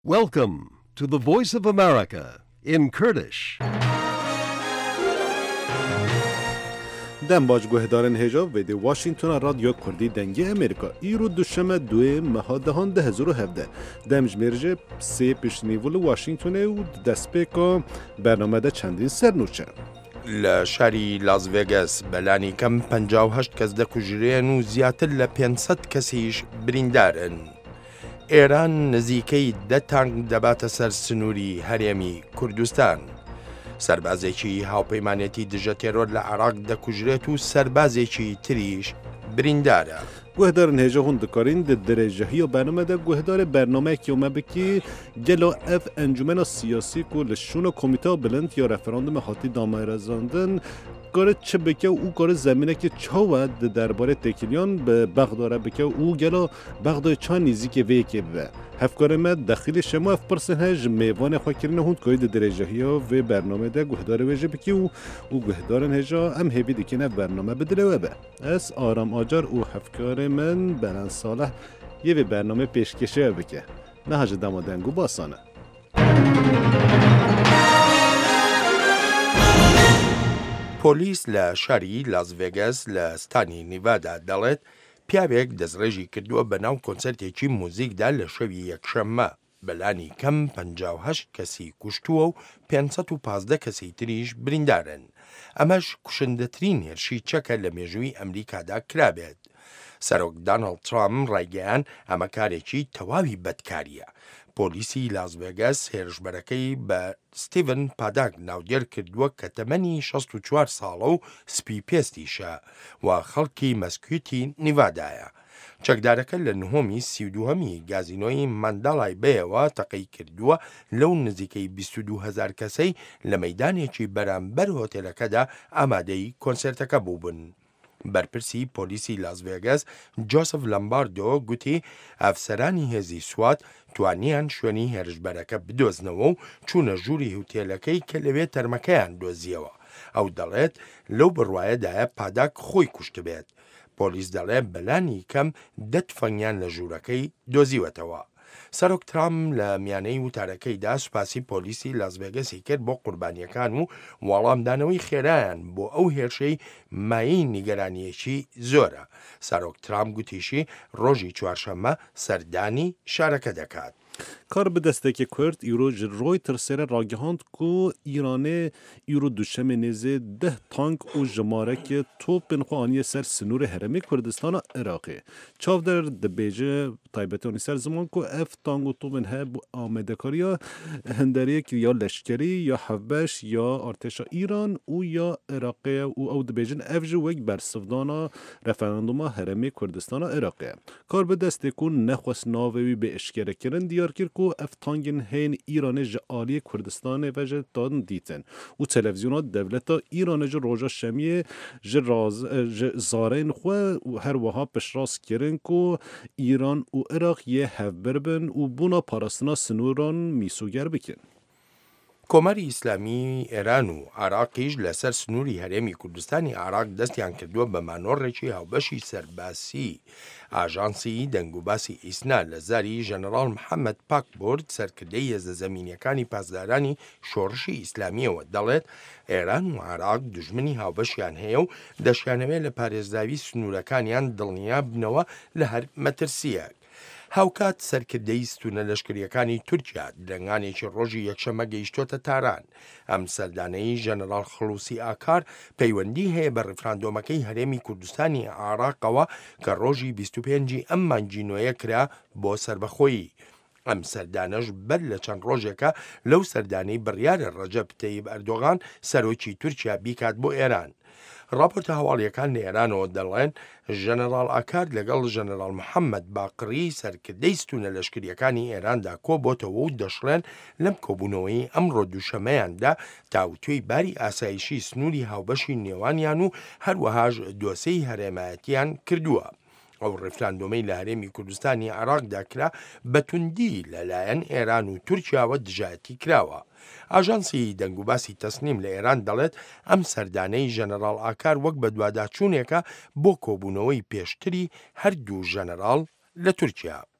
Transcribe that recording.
Welcome to the Voice of America in Kurdish. دم باج گوهدارن هجا ویدی واشنگتن رادیو کردی دنگی امریکا ایرو دوشمه دوی مها دهان 2017 دمج مرجه سی پیشنیول واشنگتن و دست پیکا برنامه ده چندین سرنوچه لە شاری لاس ڤێگەس بەلانی کەم 58 کەس دەکوژرێن و زیاتر لە 500 کەسیش بریندارن. ئێران نزیکەی 10 تانک دەباتە سەر سنووری هەرێمی کوردستان. سەربازێکی هاوپەیمانێتی دژە تێرۆر لە عێراق دەکوژرێت و سەربازێکی تریش بریندارە. گوهدارن هجا هون دکارین ده درجهی و برنامه ده گوهدار برنامه که اومه بکی گلو اف انجمن سیاسی که لشون کمیته بلند یا رفراندوم حاتی دامه رزاندن کار چه بکه او کار زمینه که چاوه ده درباره تکیلیان به بغداره بکه او گلو بغدای چا نیزی که وی که به هفکار ما داخل شما اف پرسن هج میوان خواه کرنه هون که ده درجهی و برنامه ده گوهدار ویجه بکی و گوهدارن هجا ام هیوی دکنه برنامه بدره و به از آرام آجار و هفکار من برن صالح یه به برنامه پیشکشه بکه نه هجا دمادنگو باسانه پۆلیس لە شاری لاس ڤێگەس لە ستانی نیڤادا دەڵێت پیاوێک دەستڕێژی کردووە بە ناو کۆنسەرتێکی موزیکدا لە شەوی یەکشەممە بەلانی کەم 58 کەسی کوشتووە و 515 کەسی تریش بریندارن. ئەمەش کوشندەترین هێرشی چەکە لە مێژووی ئەمریکادا کرابێت. سەرۆک دانەڵد ترامپ ڕایگەیان ئەمە کارێکی تەواوی بەدکاریە. پۆلیسی لاس ڤێگەس هێرشبەرەکەی بە ستیڤن پاداک ناودێر کردووە کە تەمەنی 64 ساڵە و سپی پێستیشە و خەڵکی مەسکویتی نیڤادایە. چەکدارەکە لە نهۆمی 32هەمی گازینۆی مانداڵای بەیەوە تەقەی کردووە لەو نزیکەی 22,000 کەسەی لە مەیدانێکی بەرامبەر هۆتێلەکەدا ئامادەی کۆنسێرتەکە بووبن. بەرپرسی پۆلیسی لاس ڤێگەس جۆسف لەمباردۆ گوتی ئەفسەرانی هێزی سوات توانیان شوێنی هێرشبەرەکە بدۆزنەوە و چوونە ژووری هوتێلەکەی کە لەوێ تەرمەکەیان دۆزیەوە. ئەو دەڵێت لەو بڕوایەدایە پاداک خۆی کوشت بێت. پۆلیس دەڵێ بەلانی کەم 10 تفەنگیان لە ژوورەکەی دۆزیوەتەوە. سەرۆک ترامپ لە میانەی وتارەکەیدا سوپاسی پۆلیسی لاس ڤێگەسی کرد بۆ قوربانیەکان و وەڵامدانەوەی خێرایان بۆ ئەو هێرشەی مایەی نیگەرانیەکی زۆرە. سەرۆک ترامپ گوتیشی ڕۆژی چوارشەممە سەردانی شارەکە دەکات. کار به دستک کرد ایرو روی ترسره راگهاند کو ایرانه ایرو دوشم نیزه 10 تانک و جمارک توپ بنخوانی سر سنور هرمی کردستان و عراقی چاو در دبیجه تایبتانی سر زمان کو اف تانک و توپ بنه آمده کاریا هندریه که یا لشکری یا حفبش یا ارتش ایران او یا عراقی او دبیجن افجو وک بر سفدانا رفراندوم هرمی کردستان و عراقی کار به دستک کو نخواست ناوی به اشکره کرن دیار کرد کو افتانگن هین ایران جعالی کردستان و جدان دیتن و تلویزیونات دولت ایران جو روزا شمیه جراز زارین خو و هر وها پشراس کرن کو ایران و عراق یه هفبربن و بونا پاراستنا سنوران میسوگر بکن. کۆمەری ئیسلامی ئێران و عێراقیش لەسەر سنووری هەرێمی کوردستانی عێراق دەستیان کردووە بە مانۆڕێکی هاوبەشی سەرباسی ئاژانسی دەنگوباسی ئیسنا لە زاری ژەنەڕاڵ محەممەد پاکبۆرد سەرکردەی هێزە زەمینیەکانی پاسدارانی شۆڕشی ئیسلامیەوە دەڵێت ئێران و عێراق دوژمنی هاوبەشیان هەیە و دەشیانەوێت لە پارێزراوی سنوورەکانیان دڵنیا بنەوە لە هەر مەترسیەک. هاوکات سەرکردەی ستونە لەشکریەکانی تورکیا درەنگانێکی ڕۆژی یەکشەمە گەیشتۆتە تاران. ئەم سەردانەی ژەنەڕاڵ خڵوسی ئاکار پەیوەندی هەیە بە ڕێفراندۆمەکەی هەرێمی کوردستانی عێراقەوە کە ڕۆژی 25 ئەم مانگینۆیە کرا بۆ سەربەخۆیی. ئەم سەردانەش بەر لە چەند ڕۆژێکە لەو سەردانەی بڕیارە ڕەجەب تەیب ئەردۆغان سەرۆکی تورکیا بیکات بۆ ئێران. راپۆرتە هەواڵیەکان لە ئێرانەوە دەڵێن ژەنەڕاڵ ئاکار لەگەڵ ژەنەڕاڵ محەممەد باقری سەرکردەی ستونە لەشکریەکانی ئێراندا کۆبۆتەوە و دەشڵێن لەم کۆبوونەوەی ئەمڕۆ دووشەمەیاندا تاوتوێی باری ئاسایشی سنووری هاوبەشی نێوانیان و هەروەهاش دۆسەی هەرێمایەتیان کردووە. ئەو ڕێفراندۆمەی لە هەرێمی کوردستانی عێراقدا کرا بەتوندی لەلایەن ئێران و تورکیاوە دژایەتی کراوە. ئاژانسی دەنگوباسی تەسنیم لە ئێران دەڵێت ئەم سەردانەی ژەنەڕاڵ ئاکار وەک بە دوواداچوونێکە بۆ کۆبوونەوەی پێشتری هەردوو ژەنەڕاڵ لە تورکیا.